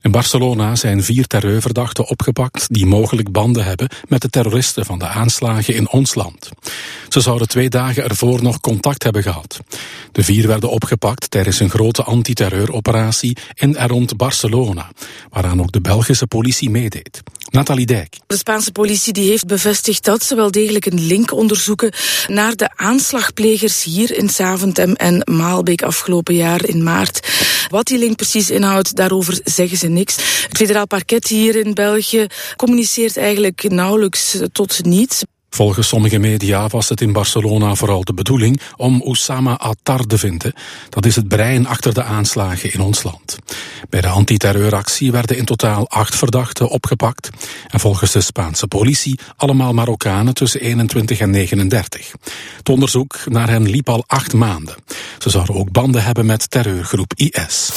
In Barcelona zijn 4 terreurverdachten opgepakt die mogelijk banden hebben met de terroristen van de aanslagen in ons land. Ze zouden 2 dagen ervoor nog contact hebben gehad. De 4 werden opgepakt tijdens een grote antiterreuroperatie in en rond Barcelona, waaraan ook de Belgische politie meedeed. Nathalie Dijk. De Spaanse politie die heeft bevestigd dat ze wel degelijk een link onderzoeken naar de aanslagplegers hier in Zaventem en Maalbeek afgelopen jaar in maart. Wat die link precies inhoudt, daarover zeggen ze niks. Het federaal parket hier in België communiceert eigenlijk nauwelijks tot niets. Volgens sommige media was het in Barcelona vooral de bedoeling om Oussama Attar te vinden. Dat is het brein achter de aanslagen in ons land. Bij de antiterreuractie werden in totaal 8 verdachten opgepakt. En volgens de Spaanse politie allemaal Marokkanen tussen 21 en 39. Het onderzoek naar hen liep al 8 maanden. Ze zouden ook banden hebben met terreurgroep IS.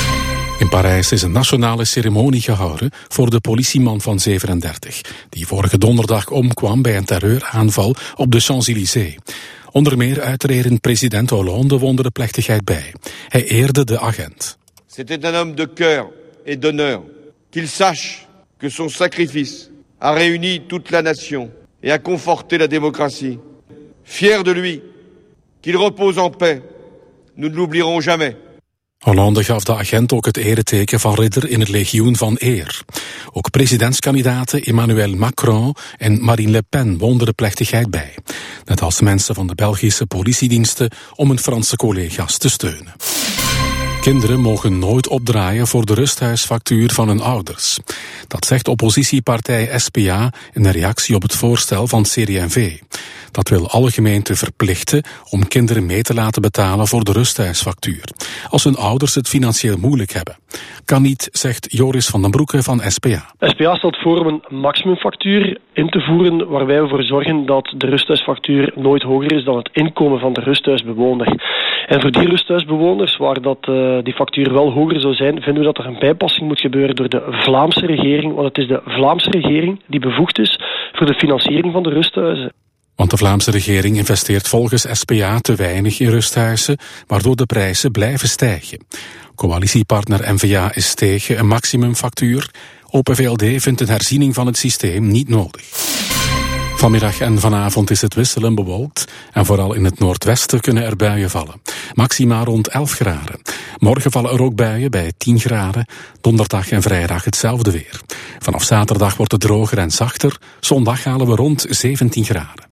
In Parijs is een nationale ceremonie gehouden voor de politieman van 37, die vorige donderdag omkwam bij een terreuraanval op de Champs-Élysées. Onder meer uitreden president Hollande woonde de plechtigheid bij. Hij eerde de agent. C'était un homme de cœur et d'honneur. Qu'il sache que son sacrifice a réuni toute la nation et a conforté la démocratie. Fier de lui, qu'il repose en paix. Nous ne l'oublierons jamais. Hollande gaf de agent ook het ereteken van ridder in het legioen van eer. Ook presidentskandidaten Emmanuel Macron en Marine Le Pen woonden de plechtigheid bij. Net als mensen van de Belgische politiediensten om hun Franse collega's te steunen. Kinderen mogen nooit opdraaien voor de rusthuisfactuur van hun ouders. Dat zegt oppositiepartij SPA in een reactie op het voorstel van CD&V. Dat wil alle gemeenten verplichten om kinderen mee te laten betalen voor de rusthuisfactuur, als hun ouders het financieel moeilijk hebben. Kan niet, zegt Joris van den Broeke van SPA. SPA stelt voor om een maximumfactuur in te voeren waarbij we ervoor zorgen dat de rusthuisfactuur nooit hoger is dan het inkomen van de rusthuisbewoner. En voor die rusthuisbewoners waar dat die factuur wel hoger zou zijn, vinden we dat er een bijpassing moet gebeuren door de Vlaamse regering, want het is de Vlaamse regering die bevoegd is voor de financiering van de rusthuizen. Want de Vlaamse regering investeert volgens SPA te weinig in rusthuizen, waardoor de prijzen blijven stijgen. Coalitiepartner N-VA is tegen een maximumfactuur. Open VLD vindt een herziening van het systeem niet nodig. Vanmiddag en vanavond is het wisselend bewolkt en vooral in het noordwesten kunnen er buien vallen. Maxima rond 11 graden. Morgen vallen er ook buien bij 10 graden. Donderdag en vrijdag hetzelfde weer. Vanaf zaterdag wordt het droger en zachter. Zondag halen we rond 17 graden.